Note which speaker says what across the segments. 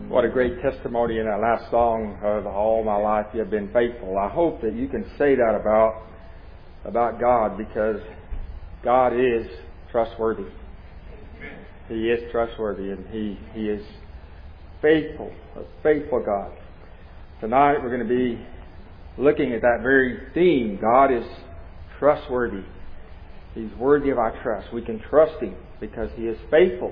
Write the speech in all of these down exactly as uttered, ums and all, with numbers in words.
Speaker 1: What a great testimony in that last song of all my life you have been faithful. I hope that you can say that about about God, because God is trustworthy. He is trustworthy, and He He is faithful, a faithful God. Tonight we're going to be looking at that very theme. God is trustworthy. He's worthy of our trust. We can trust Him because He is faithful.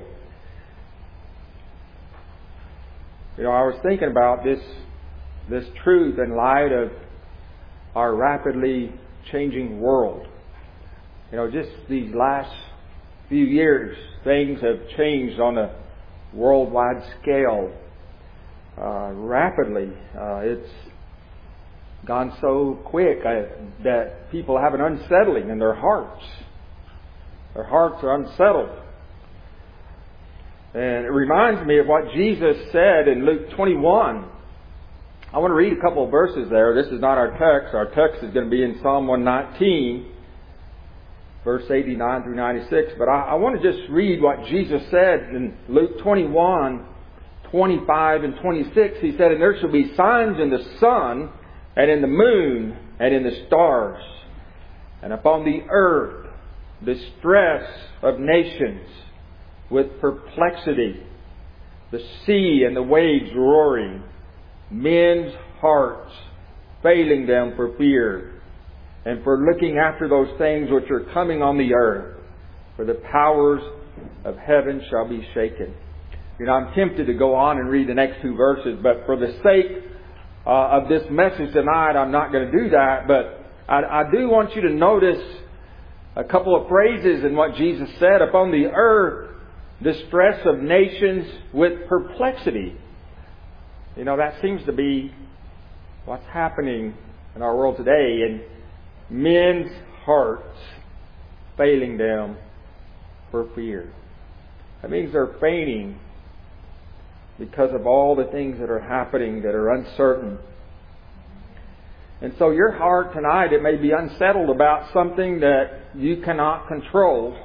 Speaker 1: You know, I was thinking about this this truth in light of our rapidly changing world. You know, just these last few years, things have changed on a worldwide scale uh, rapidly. Uh, it's gone so quick uh, that people have an unsettling in their hearts. Their hearts are unsettled. And it reminds me of what Jesus said in Luke twenty-one. I want to read a couple of verses there. This is not our text. Our text is going to be in Psalm one nineteen, verse eighty-nine through ninety-six. But I, I want to just read what Jesus said in Luke twenty-one, twenty-five and twenty-six. He said, "And there shall be signs in the sun, and in the moon, and in the stars, and upon the earth distress of nations, with perplexity, the sea and the waves roaring, men's hearts failing them for fear, and for looking after those things which are coming on the earth, for the powers of heaven shall be shaken." You know, I'm tempted to go on and read the next two verses, but for the sake uh, of this message tonight, I'm not going to do that. But I, I do want you to notice a couple of phrases in what Jesus said. Upon the earth, distress of nations with perplexity. You know, that seems to be what's happening in our world today. And men's hearts failing them for fear. That means they're fainting because of all the things that are happening that are uncertain. And so your heart tonight, it may be unsettled about something that you cannot control.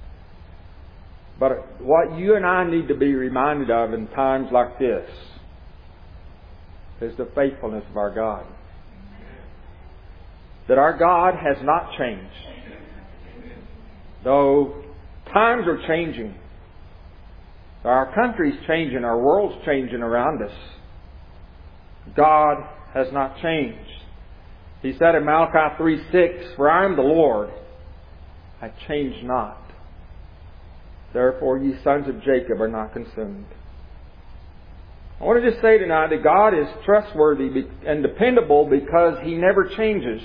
Speaker 1: But what you and I need to be reminded of in times like this is the faithfulness of our God. That our God has not changed. Though times are changing. Our country's changing. Our world's changing around us. God has not changed. He said in Malachi three six, "For I am the Lord, I change not. Therefore, ye sons of Jacob are not consumed." I want to just say tonight that God is trustworthy and dependable because He never changes.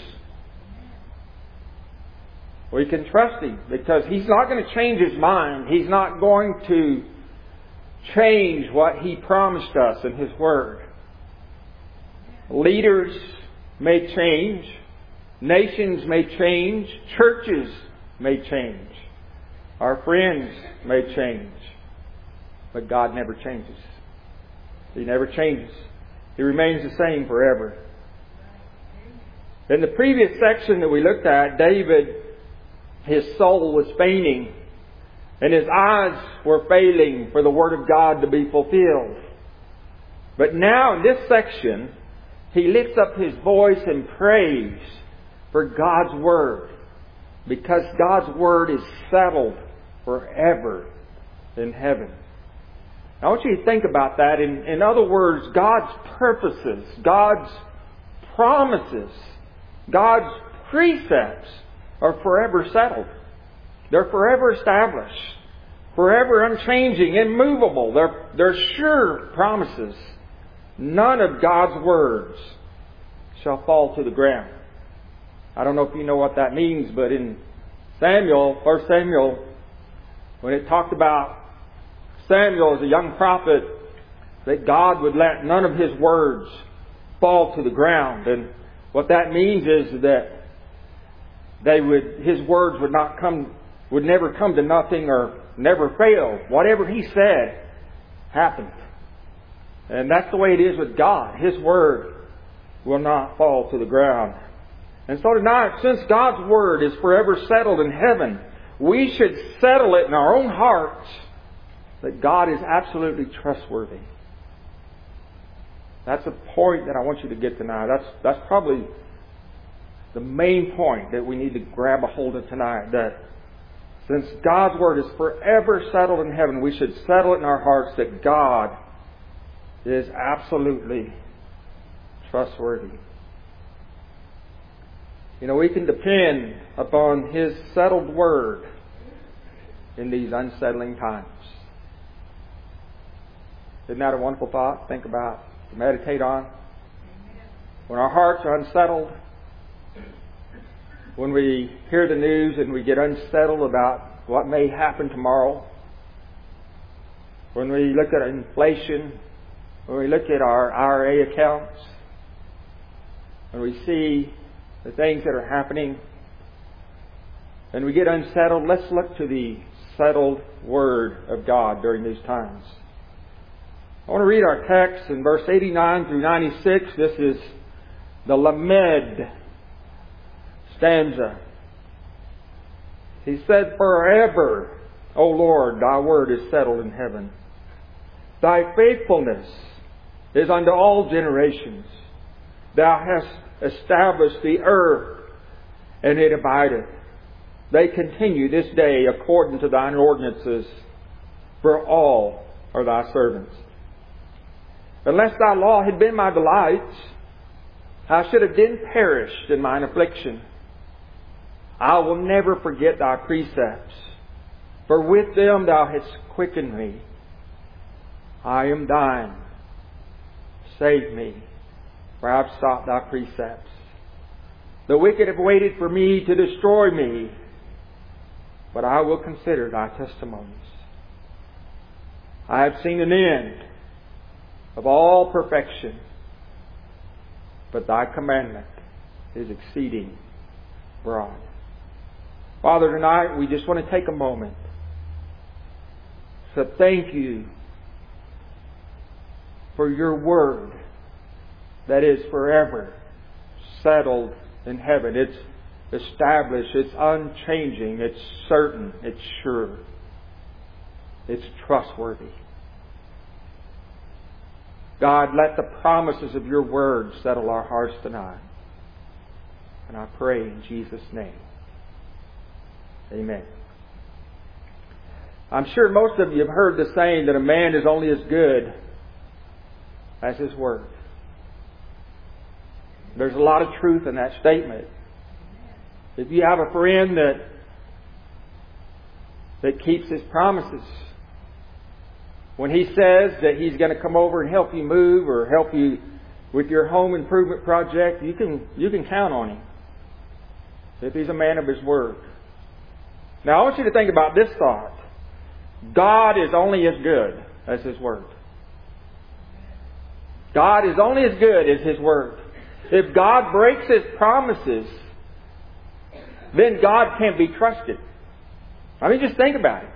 Speaker 1: We can trust Him because He's not going to change His mind. He's not going to change what He promised us in His Word. Leaders may change. Nations may change. Churches may change. Our friends may change, but God never changes. He never changes. He remains the same forever. In the previous section that we looked at, David, his soul was fainting, and his eyes were failing for the Word of God to be fulfilled. But now in this section, he lifts up his voice in praise for God's Word, because God's Word is settled forever in heaven. I want you to think about that. In, in other words, God's purposes, God's promises, God's precepts are forever settled. They're forever established, forever unchanging, immovable. They're, they're sure promises. None of God's words shall fall to the ground. I don't know if you know what that means, but in Samuel, First Samuel, when it talked about Samuel as a young prophet, that God would let none of His words fall to the ground. And what that means is that they would, His words would not come, would never come to nothing or never fail. Whatever He said happened. And that's the way it is with God. His Word will not fall to the ground. And so tonight, since God's Word is forever settled in heaven, we should settle it in our own hearts that God is absolutely trustworthy. That's a point that I want you to get tonight. That's, that's probably the main point that we need to grab a hold of tonight. That since God's Word is forever settled in heaven, we should settle it in our hearts that God is absolutely trustworthy. You know, we can depend upon His settled Word in these unsettling times. Isn't that a wonderful thought? Think about, to meditate on. When our hearts are unsettled, when we hear the news and we get unsettled about what may happen tomorrow, when we look at inflation, when we look at our I R A accounts, when we see the things that are happening, and we get unsettled, let's look to the settled Word of God during these times. I want to read our text in verse eighty-nine through ninety-six. This is the Lamed stanza. He said, "Forever, O Lord, Thy word is settled in heaven. Thy faithfulness is unto all generations. Thou hast established the earth, and it abideth. They continue this day according to Thine ordinances, for all are Thy servants. Unless Thy law had been my delights, I should have been perished in mine affliction. I will never forget Thy precepts, for with them Thou hast quickened me. I am Thine. Save me, for I have sought Thy precepts. The wicked have waited for me to destroy me, but I will consider Thy testimonies. I have seen an end of all perfection, but Thy commandment is exceeding broad." Father, tonight we just want to take a moment to thank You for Your Word that is forever settled in heaven. It's established, it's unchanging, it's certain, it's sure, it's trustworthy. God, let the promises of Your Word settle our hearts tonight. And I pray in Jesus' name. Amen. I'm sure most of you have heard the saying that a man is only as good as his word. There's a lot of truth in that statement. If you have a friend that that keeps his promises, when he says that he's going to come over and help you move or help you with your home improvement project, you can you can count on him if he's a man of his word. Now, I want you to think about this thought. God is only as good as His Word. God is only as good as His Word. If God breaks His promises, then God can't be trusted. I mean, just think about it.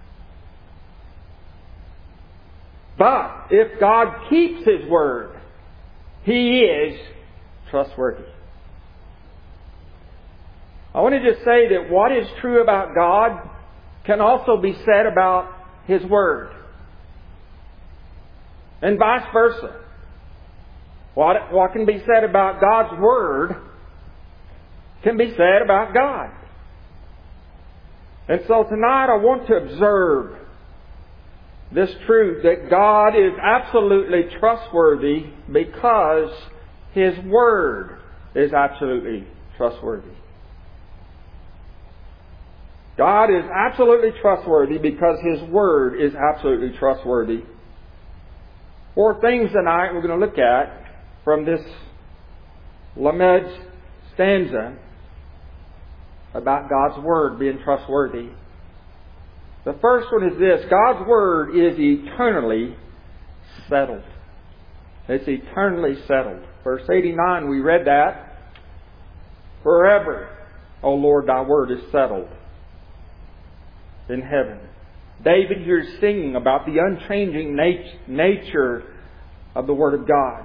Speaker 1: But if God keeps His Word, He is trustworthy. I want to just say that what is true about God can also be said about His Word. And vice versa. What, what can be said about God's Word can be said about God. And so tonight I want to observe this truth that God is absolutely trustworthy because His Word is absolutely trustworthy. God is absolutely trustworthy because His Word is absolutely trustworthy. Four things tonight we're going to look at from this Lamed stanza about God's Word being trustworthy. The first one is this: God's Word is eternally settled. It's eternally settled. Verse eighty-nine, we read that. "Forever, O Lord, Thy Word is settled in heaven." David here is singing about the unchanging nat- nature of the Word of God.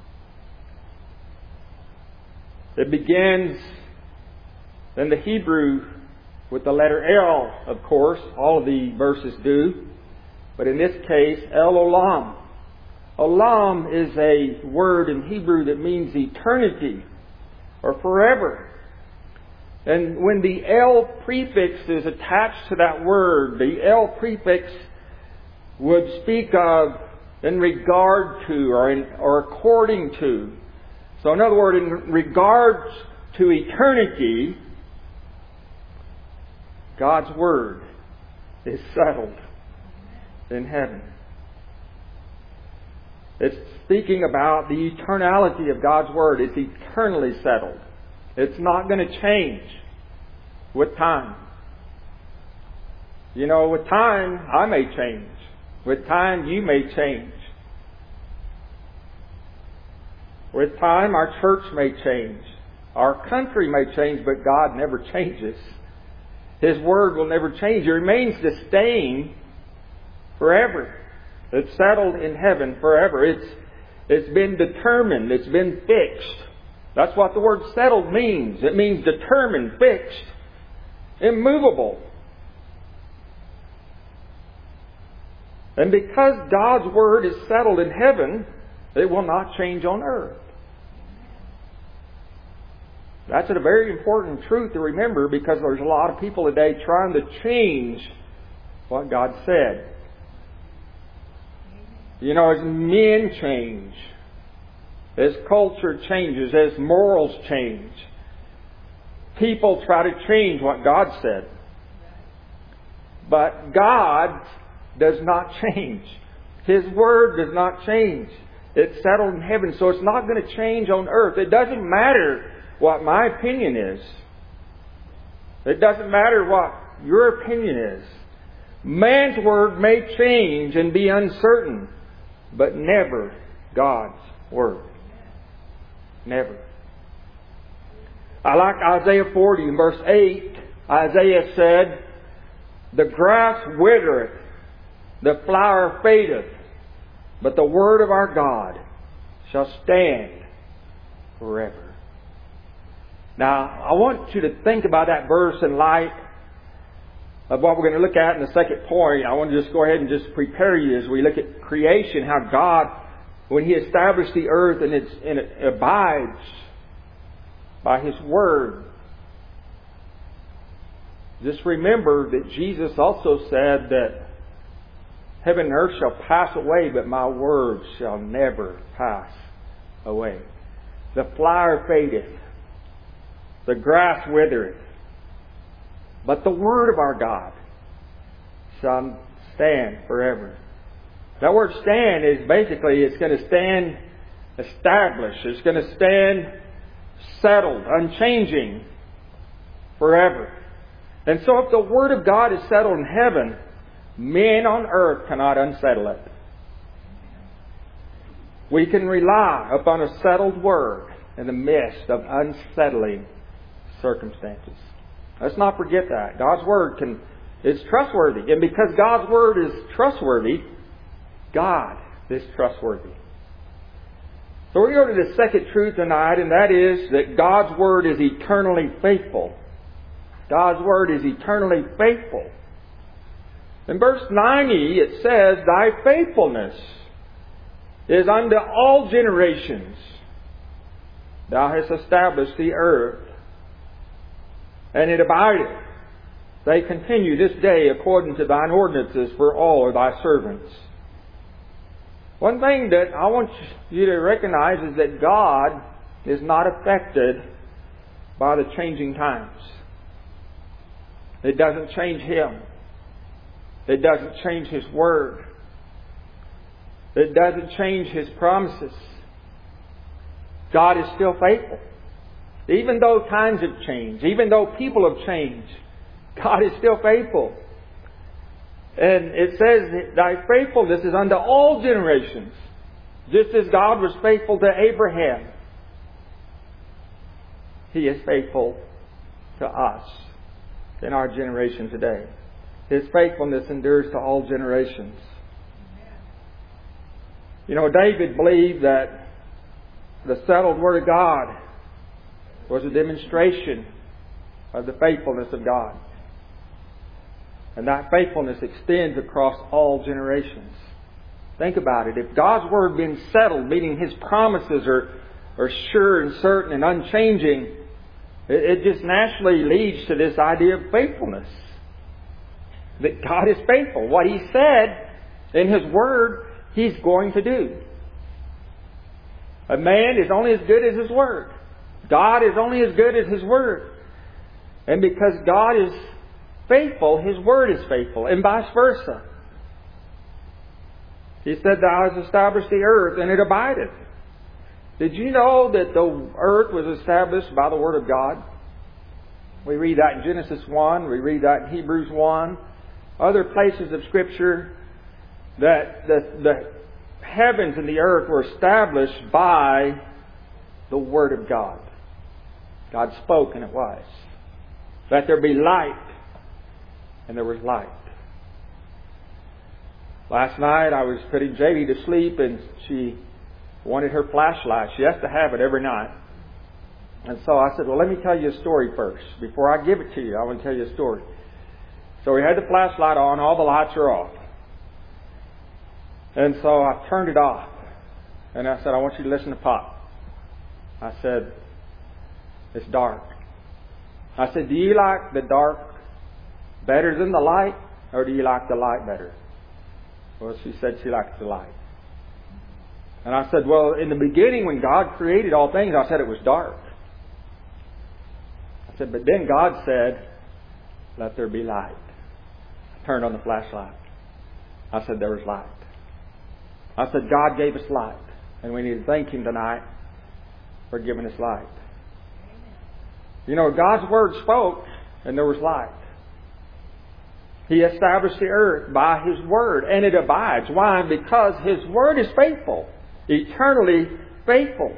Speaker 1: It begins in the Hebrew with the letter El, of course. All of the verses do. But in this case, El Olam. Olam is a word in Hebrew that means eternity or forever. And when the El prefix is attached to that word, the El prefix would speak of in regard to or, in, or according to. So in other words, in regards to eternity, God's Word is settled in heaven. It's speaking about the eternality of God's Word. It's eternally settled. It's not going to change with time. You know, with time, I may change. With time, you may change. With time, our church may change. Our country may change, but God never changes. His Word will never change. It remains the staying forever. It's settled in heaven forever. It's, it's been determined. It's been fixed. That's what the word settled means. It means determined, fixed, immovable. And because God's Word is settled in heaven, it will not change on earth. That's a very important truth to remember, because there's a lot of people today trying to change what God said. You know, as men change, as culture changes, as morals change, people try to change what God said. But God does not change. His Word does not change. It's settled in heaven, so it's not going to change on earth. It doesn't matter what my opinion is. It doesn't matter what your opinion is. Man's word may change and be uncertain, but never God's Word. Never. I like Isaiah forty in verse eight. Isaiah said, "The grass withereth, the flower fadeth, but the word of our God shall stand forever." Now, I want you to think about that verse in light of what we're going to look at in the second point. I want to just go ahead and just prepare you as we look at creation, how God, when He established the earth and, it's, and it abides by His Word. Just remember that Jesus also said that heaven and earth shall pass away, but my words shall never pass away. The flower fadeth, the grass withereth, but the word of our God shall stand forever. That word stand is basically, it's going to stand established. It's going to stand settled, unchanging forever. And so if the Word of God is settled in heaven, men on earth cannot unsettle it. We can rely upon a settled Word in the midst of unsettling circumstances. Let's not forget that. God's Word can is trustworthy. And because God's Word is trustworthy, God is trustworthy. So we're going to go to the second truth tonight, and that is that God's Word is eternally faithful. God's Word is eternally faithful. In verse ninety it says, "Thy faithfulness is unto all generations. Thou hast established the earth, and it abideth. They continue this day according to thine ordinances for all of thy servants." One thing that I want you to recognize is that God is not affected by the changing times. It doesn't change Him. It doesn't change His Word. It doesn't change His promises. God is still faithful. Even though times have changed, even though people have changed, God is still faithful. And it says, "Thy faithfulness is unto all generations." Just as God was faithful to Abraham, He is faithful to us in our generation today. His faithfulness endures to all generations. You know, David believed that the settled Word of God was a demonstration of the faithfulness of God. And that faithfulness extends across all generations. Think about it. If God's Word being settled, meaning His promises are, are sure and certain and unchanging, it, it just naturally leads to this idea of faithfulness. That God is faithful. What He said in His Word, He's going to do. A man is only as good as his Word. God is only as good as His Word. And because God is faithful, His Word is faithful, and vice versa. He said, Thou hast established the earth, and it abideth. Did you know that the earth was established by the Word of God? We read that in Genesis one. We read that in Hebrews one. Other places of Scripture, that the, the heavens and the earth were established by the Word of God. God spoke, and it was. Let there be light, and there was light. Last night I was putting J D to sleep, and she wanted her flashlight. She has to have it every night. And so I said, well, let me tell you a story first. Before I give it to you, I want to tell you a story. So we had the flashlight on. All the lights are off. And so I turned it off. And I said, I want you to listen to Pop. I said, it's dark. I said, do you like the dark better than the light? Or do you like the light better? Well, she said she likes the light. And I said, well, in the beginning when God created all things, I said it was dark. I said, but then God said, let there be light. I turned on the flashlight. I said, there was light. I said, God gave us light. And we need to thank Him tonight for giving us light. You know, God's Word spoke, and there was light. He established the earth by His Word, and it abides. Why? Because His Word is faithful. Eternally faithful.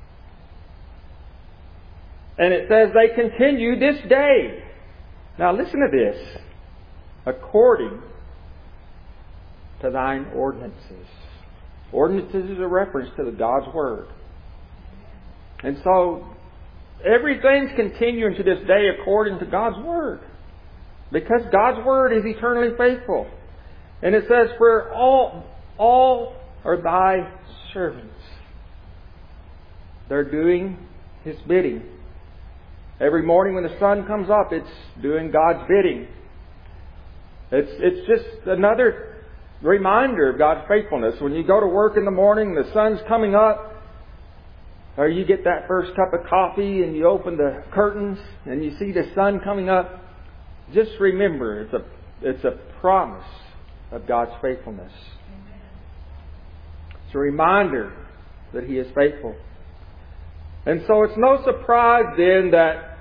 Speaker 1: And it says they continue this day. Now listen to this. According to Thine ordinances. Ordinances is a reference to the God's Word. And so everything's continuing to this day according to God's Word. Because God's Word is eternally faithful. And it says, for all, all are Thy servants. They're doing His bidding. Every morning when the sun comes up, it's doing God's bidding. It's, it's just another reminder of God's faithfulness. When you go to work in the morning, the sun's coming up, or you get that first cup of coffee and you open the curtains and you see the sun coming up, just remember, it's a, it's a promise of God's faithfulness. It's a reminder that He is faithful. And so it's no surprise then that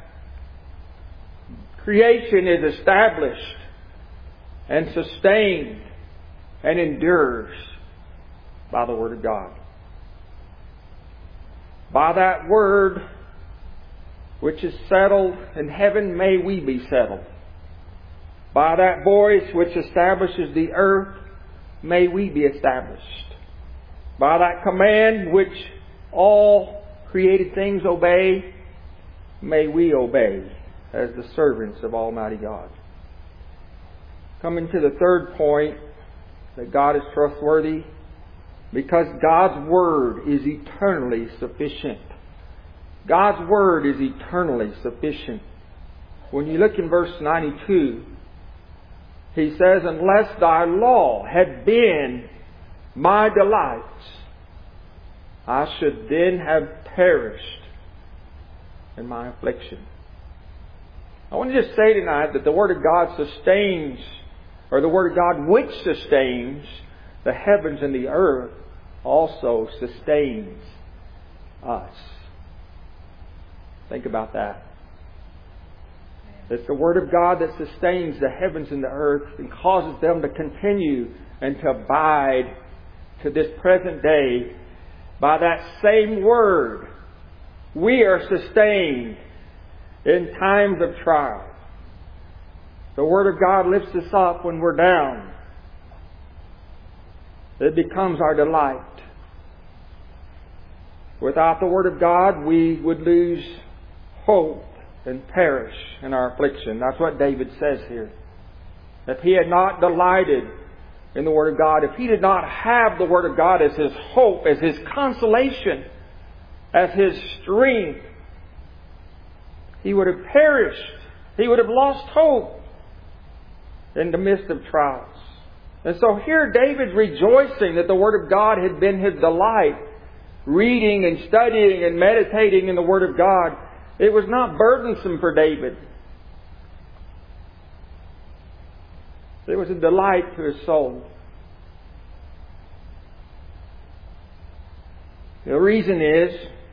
Speaker 1: creation is established and sustained and endures by the Word of God. By that Word which is settled in heaven, may we be settled. By that voice which establishes the earth, may we be established. By that command which all created things obey, may we obey as the servants of Almighty God. Coming to the third point, that God is trustworthy, because God's Word is eternally sufficient. God's Word is eternally sufficient. When you look in verse ninety-two, He says, unless Thy law had been my delights, I should then have perished in my affliction. I want to just say tonight that the Word of God sustains, or the Word of God which sustains the heavens and the earth, also sustains us. Think about that. It's the Word of God that sustains the heavens and the earth and causes them to continue and to abide to this present day. By that same Word, we are sustained in times of trial. The Word of God lifts us up when we're down. It becomes our delight. Without the Word of God, we would lose hope and perish in our affliction. That's what David says here. If he had not delighted in the Word of God, if he did not have the Word of God as his hope, as his consolation, as his strength, he would have perished. He would have lost hope in the midst of trials. And so here David's rejoicing that the Word of God had been his delight. Reading and studying and meditating in the Word of God, it was not burdensome for David. It was a delight to his soul. The reason is,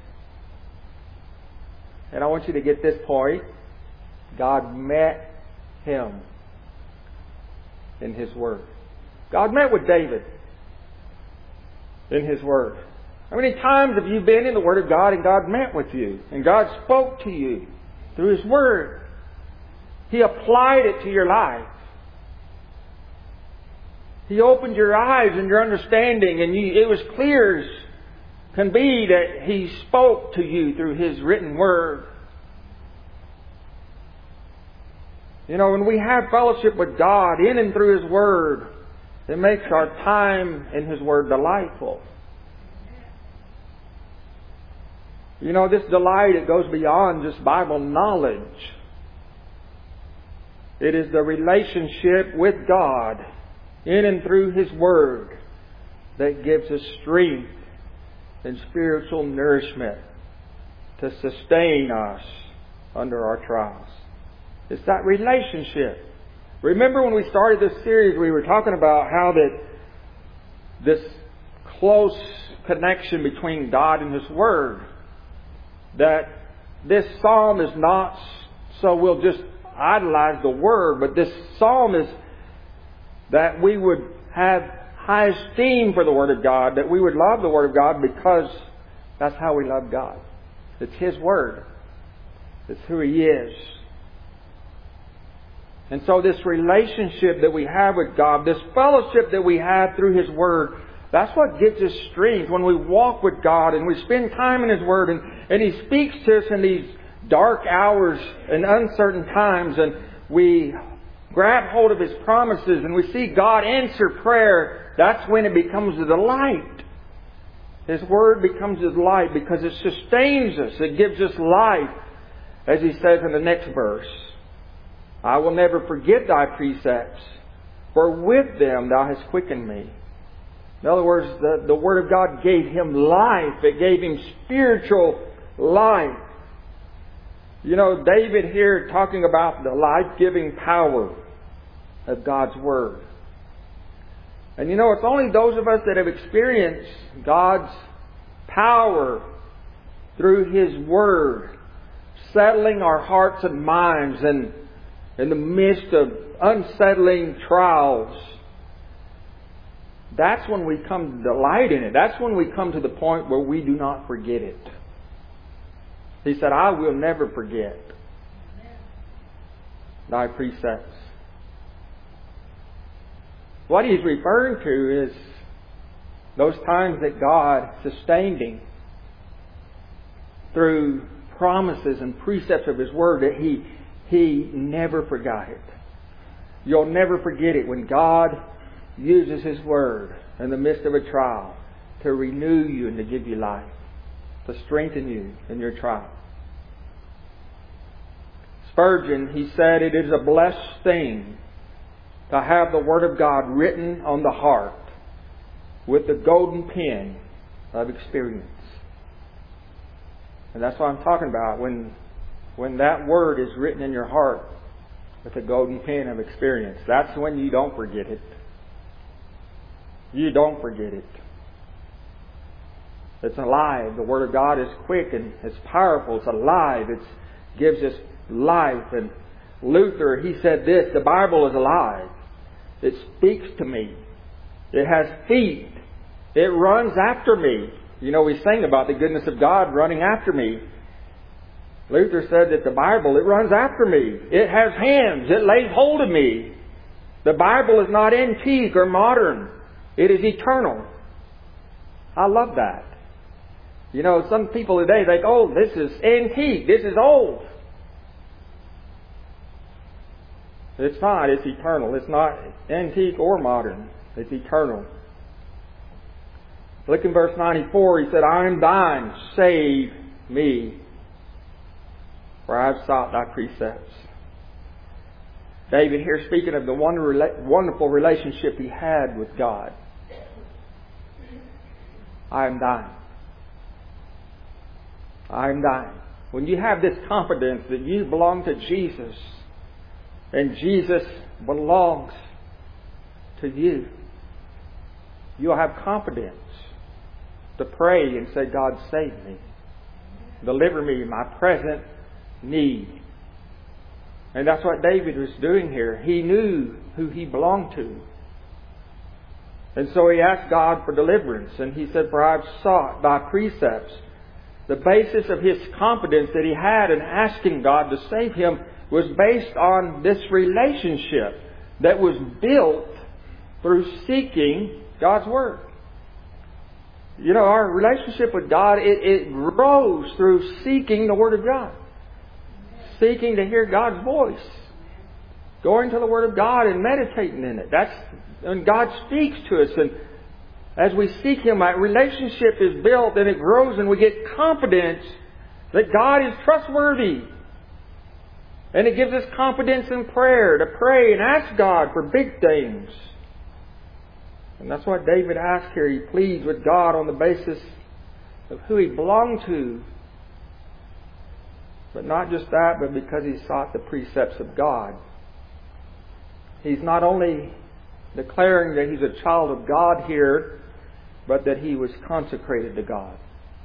Speaker 1: and I want you to get this point, God met him in His Word. God met with David in His Word. How many times have you been in the Word of God and God met with you? And God spoke to you through His Word. He applied it to your life. He opened your eyes and your understanding, and you, it was clear as can be that He spoke to you through His written Word. You know, when we have fellowship with God in and through His Word, it makes our time in His Word delightful. You know, this delight, it goes beyond just Bible knowledge. It is the relationship with God in and through His Word that gives us strength and spiritual nourishment to sustain us under our trials. It's that relationship. Remember when we started this series, we were talking about how that this close connection between God and His Word, that this psalm is not so we'll just idolize the Word, but this psalm is that we would have high esteem for the Word of God, that we would love the Word of God because that's how we love God. It's His Word. It's who He is. And so this relationship that we have with God, this fellowship that we have through His Word, that's what gives us strength when we walk with God and we spend time in His Word and, and He speaks to us in these dark hours and uncertain times, and we grab hold of His promises and we see God answer prayer. That's when it becomes a delight. His Word becomes a delight because it sustains us. It gives us life. As He says in the next verse, I will never forget Thy precepts, for with them Thou hast quickened me. In other words, the, the Word of God gave him life. It gave him spiritual life. You know, David here talking about the life-giving power of God's Word. And you know, it's only those of us that have experienced God's power through His Word, settling our hearts and minds and in the midst of unsettling trials. That's when we come to delight in it. That's when we come to the point where we do not forget it. He said, I will never forget Thy precepts. What he's referring to is those times that God sustained him through promises and precepts of His Word, that He He never forgot it. You'll never forget it when God uses His Word in the midst of a trial to renew you and to give you life, to strengthen you in your trial. Spurgeon, he said, it is a blessed thing to have the Word of God written on the heart with the golden pen of experience. And that's what I'm talking about. When, when that Word is written in your heart with the golden pen of experience, that's when you don't forget it. You don't forget it. It's alive. The Word of God is quick and it's powerful. It's alive. It gives us life. And Luther, he said this, the Bible is alive. It speaks to me. It has feet. It runs after me. You know, we sing about the goodness of God running after me. Luther said that the Bible, it runs after me. It has hands. It lays hold of me. The Bible is not antique or modern. It is eternal. I love that. You know, some people today think, oh, this is antique. This is old. It's not. It's eternal. It's not antique or modern. It's eternal. Look in verse ninety-four. He said, I am thine, save me, for I have sought thy precepts. David here speaking of the wonderful relationship he had with God. I am thine. I am thine. When you have this confidence that you belong to Jesus and Jesus belongs to you, you'll have confidence to pray and say, God, save me. Deliver me in my present need. And that's what David was doing here. He knew who he belonged to. And so he asked God for deliverance. And he said, for I have sought thy precepts. The basis of his confidence that he had in asking God to save him was based on this relationship that was built through seeking God's Word. You know, our relationship with God, it, it grows through seeking the Word of God. Seeking to hear God's voice. Going to the Word of God and meditating in it. That's when God speaks to us. And as we seek Him, that relationship is built and it grows and we get confidence that God is trustworthy. And it gives us confidence in prayer to pray and ask God for big things. And that's what David asked here. He pleads with God on the basis of who he belonged to. But not just that, but because he sought the precepts of God. He's not only declaring that he's a child of God here, but that he was consecrated to God.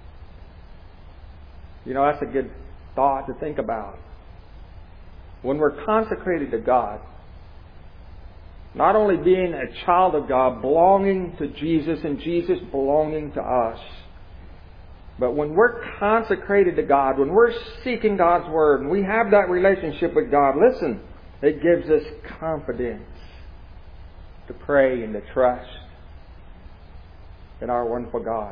Speaker 1: You know, that's a good thought to think about. When we're consecrated to God, not only being a child of God, belonging to Jesus and Jesus belonging to us, but when we're consecrated to God, when we're seeking God's Word, and we have that relationship with God, listen, it gives us confidence to pray and to trust in our wonderful God.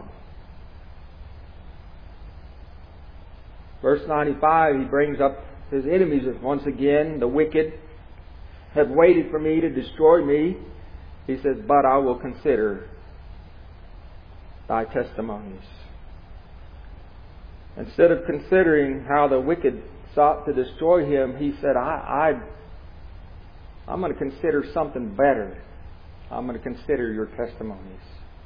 Speaker 1: Verse ninety-five, he brings up his enemies once again. The wicked have waited for me to destroy me. He says, but I will consider thy testimonies. Instead of considering how the wicked sought to destroy him, he said, I, I, I'm going to consider something better. I'm going to consider your testimonies.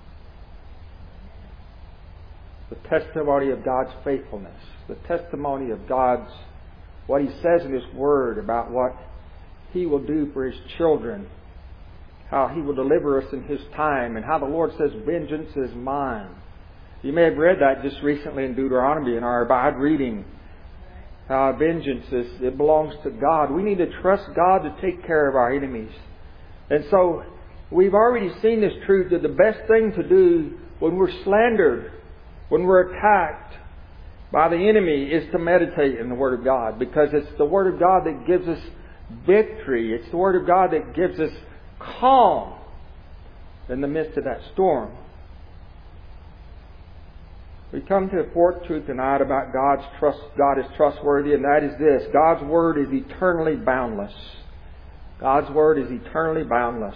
Speaker 1: The testimony of God's faithfulness. The testimony of God's, what He says in His Word about what He will do for His children. How He will deliver us in His time. And how the Lord says, vengeance is mine. You may have read that just recently in Deuteronomy in our Abide reading. How vengeance is, it belongs to God. We need to trust God to take care of our enemies. And so, we've already seen this truth that the best thing to do when we're slandered, when we're attacked by the enemy, is to meditate in the Word of God. Because it's the Word of God that gives us victory. It's the Word of God that gives us calm in the midst of that storm. We come to a fourth truth tonight about God's trust. God is trustworthy, and that is this. God's Word is eternally boundless. God's Word is eternally boundless.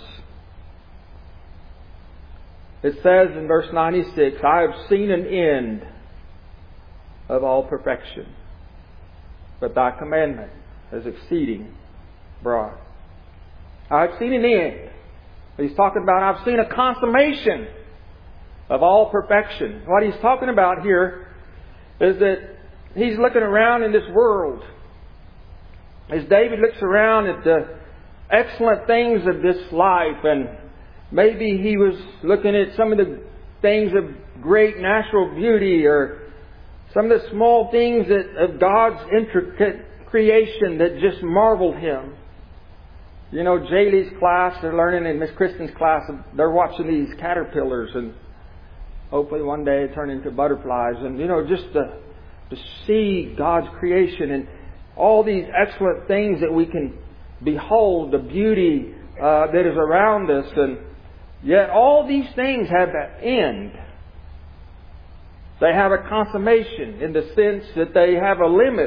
Speaker 1: It says in verse ninety-six, I have seen an end of all perfection, but thy commandment is exceeding broad. I've seen an end. He's talking about, I've seen a consummation of all perfection. What he's talking about here is that he's looking around in this world. As David looks around at the excellent things of this life, and maybe he was looking at some of the things of great natural beauty, or some of the small things that of God's intricate creation that just marveled him. You know, Jaylee's class, they're learning, in Miss Kristen's class, they're watching these caterpillars, and hopefully one day turn into butterflies. And, you know, just to, to see God's creation and all these excellent things that we can behold, the beauty uh, that is around us. And yet all these things have that end. They have a consummation in the sense that they have a limit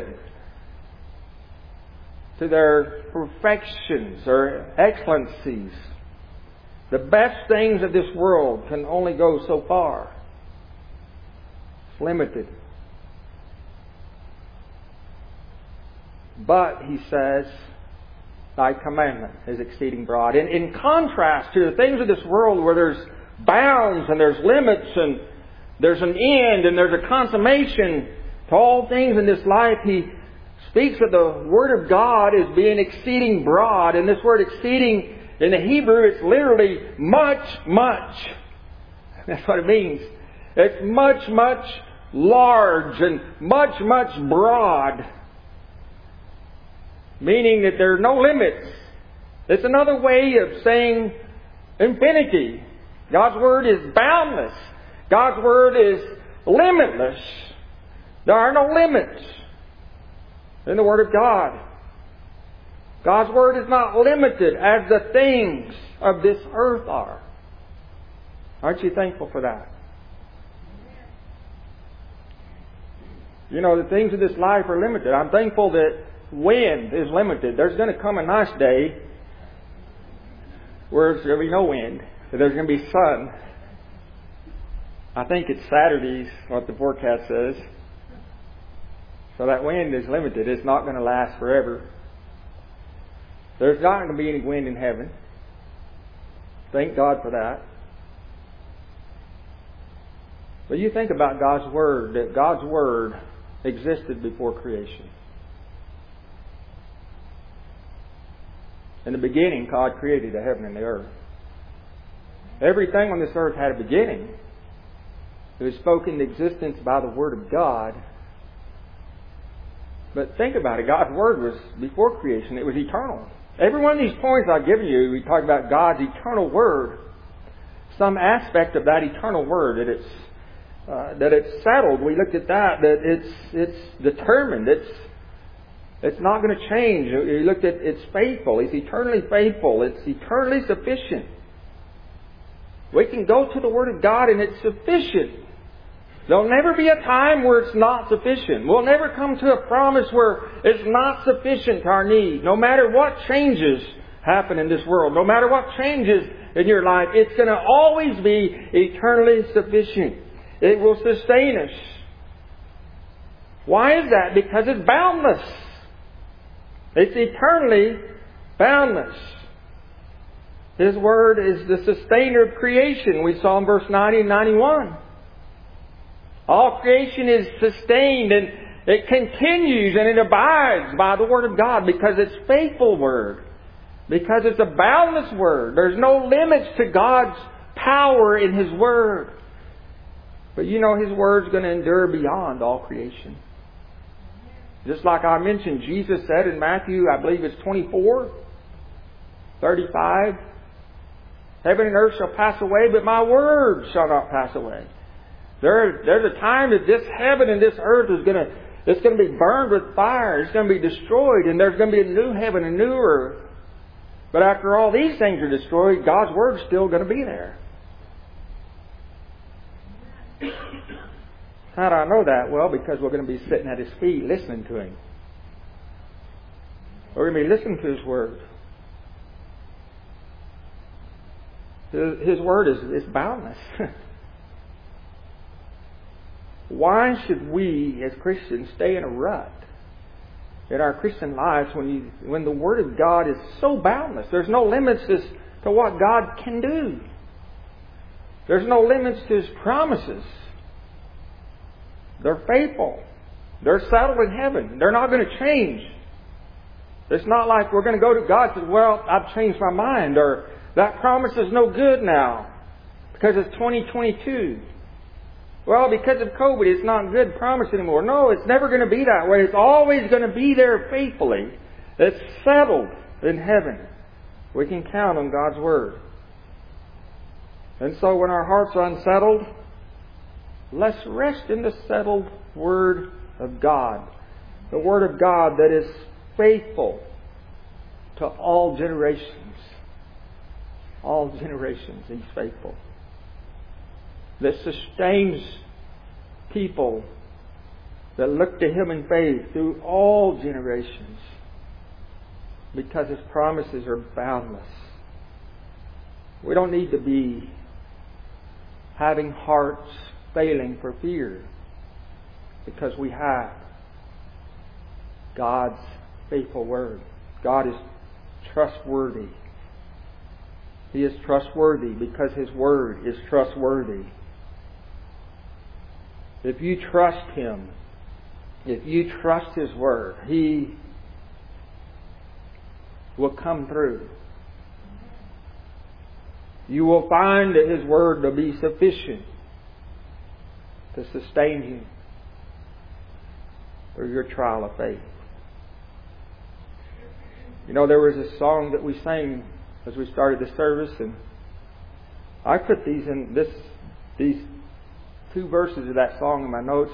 Speaker 1: to their perfections or excellencies. The best things of this world can only go so far. It's limited. But, He says, Thy commandment is exceeding broad. In, in contrast to the things of this world where there's bounds and there's limits and there's an end and there's a consummation to all things in this life, He speaks of the Word of God as being exceeding broad. And this word exceeding in the Hebrew, it's literally much, much. That's what it means. It's much, much large and much, much broad. Meaning that there are no limits. It's another way of saying infinity. God's Word is boundless. God's Word is limitless. There are no limits in the Word of God. God's Word is not limited as the things of this earth are. Aren't you thankful for that? You know, the things of this life are limited. I'm thankful that wind is limited. There's going to come a nice day where there's going to be no wind. There's going to be sun. I think it's Saturday's what the forecast says. So that wind is limited. It's not going to last forever. There's not going to be any wind in heaven. Thank God for that. But you think about God's Word, that God's Word existed before creation. In the beginning, God created the heaven and the earth. Everything on this earth had a beginning. It was spoken into existence by the Word of God. But think about it. God's Word was before creation. It was eternal. Every one of these points I've given you, we talk about God's eternal Word. Some aspect of that eternal Word, that it's uh, that it's settled. We looked at that. That it's it's determined. It's It's not going to change. You looked at it's faithful. It's eternally faithful. It's eternally sufficient. We can go to the Word of God and it's sufficient. There'll never be a time where it's not sufficient. We'll never come to a promise where it's not sufficient to our need. No matter what changes happen in this world, no matter what changes in your life, it's going to always be eternally sufficient. It will sustain us. Why is that? Because it's boundless. It's eternally boundless. His Word is the sustainer of creation. We saw in verse ninety and ninety-one. All creation is sustained and it continues and it abides by the Word of God because it's faithful Word. Because it's a boundless Word. There's no limits to God's power in His Word. But you know His Word's going to endure beyond all creation. Just like I mentioned, Jesus said in Matthew, I believe it's twenty-four, thirty-five, heaven and earth shall pass away, but my word shall not pass away. There, there's a time that this heaven and this earth is going to, it's going to be burned with fire. It's going to be destroyed, and there's going to be a new heaven and new earth. But after all these things are destroyed, God's word is still going to be there. How do I know that? Well, because we're going to be sitting at His feet listening to Him. We're going to be listening to His Word. His, His Word is, is boundless. Why should we as Christians stay in a rut in our Christian lives when, you, when the Word of God is so boundless? There's no limits as to what God can do. There's no limits to His promises. They're faithful. They're settled in heaven. They're not going to change. It's not like we're going to go to God and say, well, I've changed my mind, or that promise is no good now because it's twenty twenty-two. Well, because of COVID, it's not good promise anymore. No, it's never going to be that way. It's always going to be there faithfully. It's settled in heaven. We can count on God's Word. And so when our hearts are unsettled, let's rest in the settled Word of God. The Word of God that is faithful to all generations. All generations, He's faithful. That sustains people that look to Him in faith through all generations. Because His promises are boundless. We don't need to be having hearts failing for fear, because we have God's faithful Word. God is trustworthy. He is trustworthy because His Word is trustworthy. If you trust Him, if you trust His Word, He will come through. You will find that His Word will be sufficient to sustain you through your trial of faith. You know, there was a song that we sang as we started the service, and I put these in this these two verses of that song in my notes,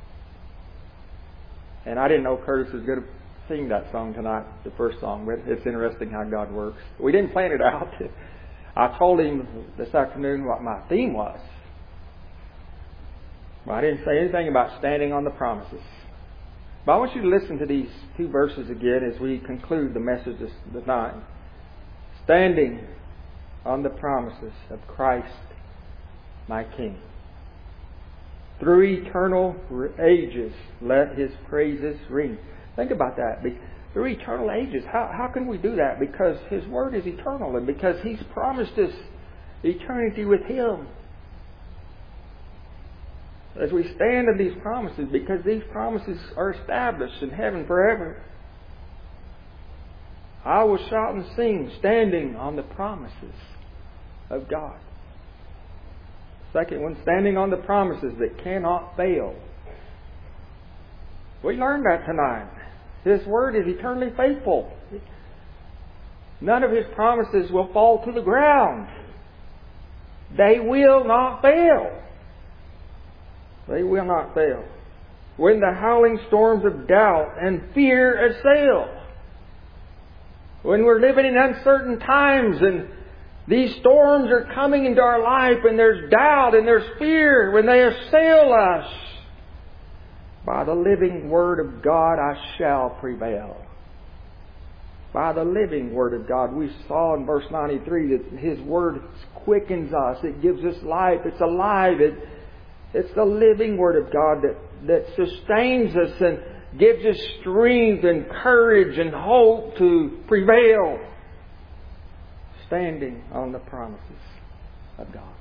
Speaker 1: and I didn't know Curtis was going to sing that song tonight, the first song, but it's interesting how God works. We didn't plan it out. I told him this afternoon what my theme was, but I didn't say anything about standing on the promises. But I want you to listen to these two verses again as we conclude the message this tonight. Standing on the promises of Christ, my King. Through eternal ages, let His praises ring. Think about that. Through eternal ages. How, how can we do that? Because His Word is eternal, and because He's promised us eternity with Him. As we stand on these promises, because these promises are established in heaven forever. I will shout and sing, standing on the promises of God. Second one, standing on the promises that cannot fail. We learned that tonight. His Word is eternally faithful. None of His promises will fall to the ground. They will not fail. They will not fail. When the howling storms of doubt and fear assail, when we're living in uncertain times and these storms are coming into our life and there's doubt and there's fear, when they assail us, by the living Word of God I shall prevail. By the living Word of God. We saw in verse ninety-three that His Word quickens us. It gives us life. It's alive. It, it's the living Word of God that, that sustains us and gives us strength and courage and hope to prevail. Standing on the promises of God.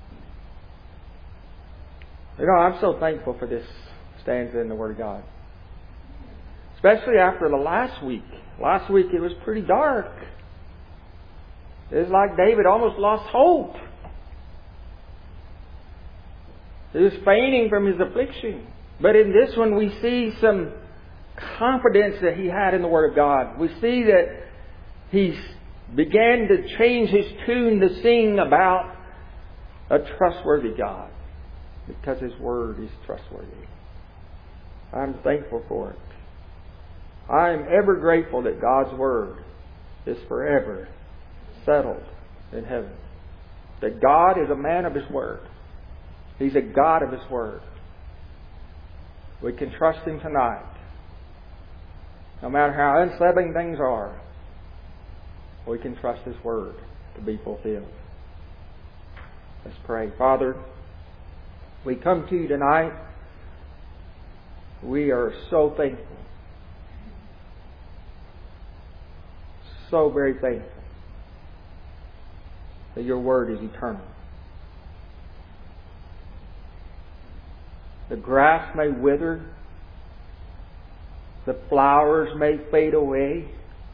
Speaker 1: You know, I'm so thankful for this stanza in the Word of God. Especially after the last week. Last week it was pretty dark. It was like David almost lost hope. He was fainting from his affliction. But in this one we see some confidence that he had in the Word of God. We see that he began to change his tune to sing about a trustworthy God. Because His Word is trustworthy. I'm thankful for it. I am ever grateful that God's Word is forever settled in heaven. That God is a man of His Word. He's a God of His Word. We can trust Him tonight. No matter how unsettling things are, we can trust His Word to be fulfilled. Let's pray. Father, we come to You tonight. We are so thankful. So very thankful that Your Word is eternal. The grass may wither, the flowers may fade away,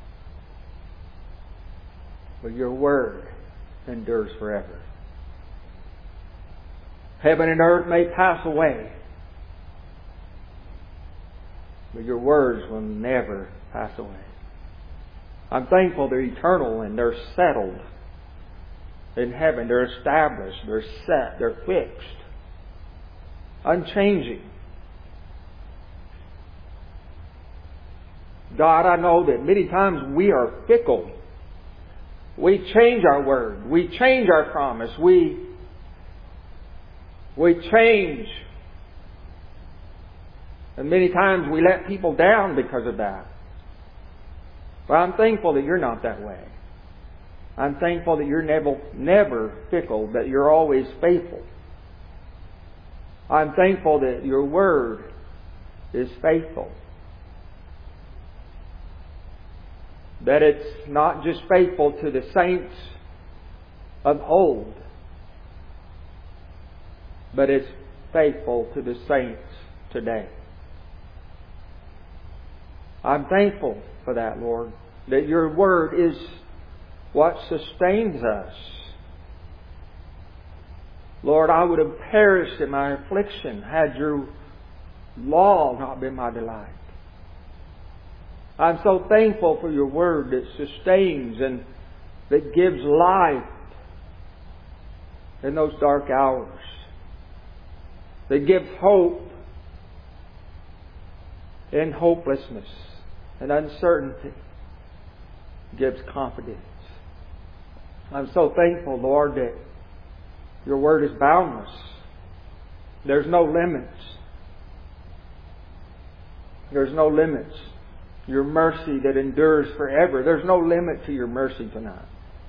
Speaker 1: but Your Word endures forever. Heaven and earth may pass away, but Your words will never pass away. I'm thankful they're eternal and they're settled in heaven. They're established, they're set, they're fixed, unchanging. God, I know that many times we are fickle. We change our word. We change our promise. We, we change. And many times we let people down because of that. But I'm thankful that You're not that way. I'm thankful that you're never, never fickle, that you're always faithful. I'm thankful that your word is faithful. That it's not just faithful to the saints of old, but it's faithful to the saints today. I'm thankful for that, Lord, that your word is what sustains us. Lord, I would have perished in my affliction had your law not been my delight. I'm so thankful for your word that sustains and that gives life in those dark hours. That gives hope in hopelessness and uncertainty. Gives confidence. I'm so thankful, Lord, that your word is boundless. There's no limits. There's no limits. Your mercy that endures forever. There's no limit to your mercy tonight.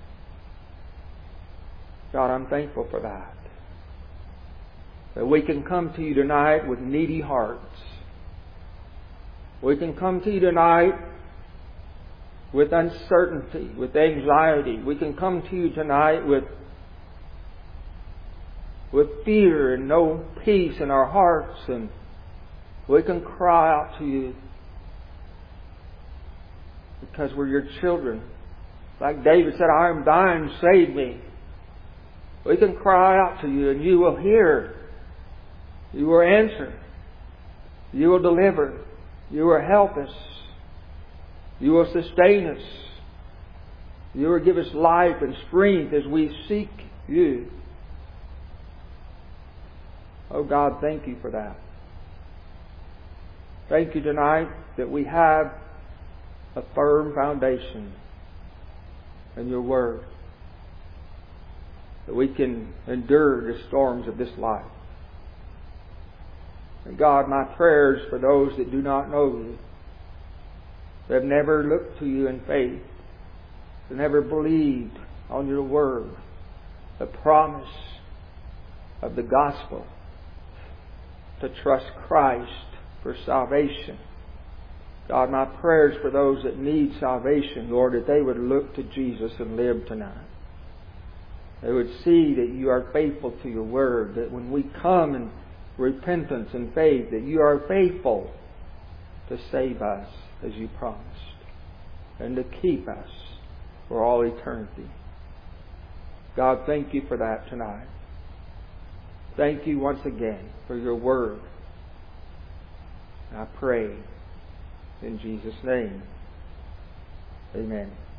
Speaker 1: God, I'm thankful for that. That we can come to you tonight with needy hearts. We can come to you tonight with uncertainty, with anxiety. We can come to you tonight with, with fear and no peace in our hearts. And we can cry out to you because we're your children. Like David said, I am thine, save me. We can cry out to you and you will hear. You will answer. You will deliver. You will help us. You will sustain us. You will give us life and strength as we seek you. Oh God, thank you for that. Thank you tonight that we have a firm foundation in your word. That we can endure the storms of this life. And God, my prayers for those that do not know you, that have never looked to you in faith, that never believed on your word, the promise of the gospel, to trust Christ for salvation. God, my prayers for those that need salvation, Lord, that they would look to Jesus and live tonight. They would see that you are faithful to your word, that when we come in repentance and faith, that you are faithful to save us as you promised and to keep us for all eternity. God, thank you for that tonight. Thank you once again for your word. I pray in Jesus' name. Amen.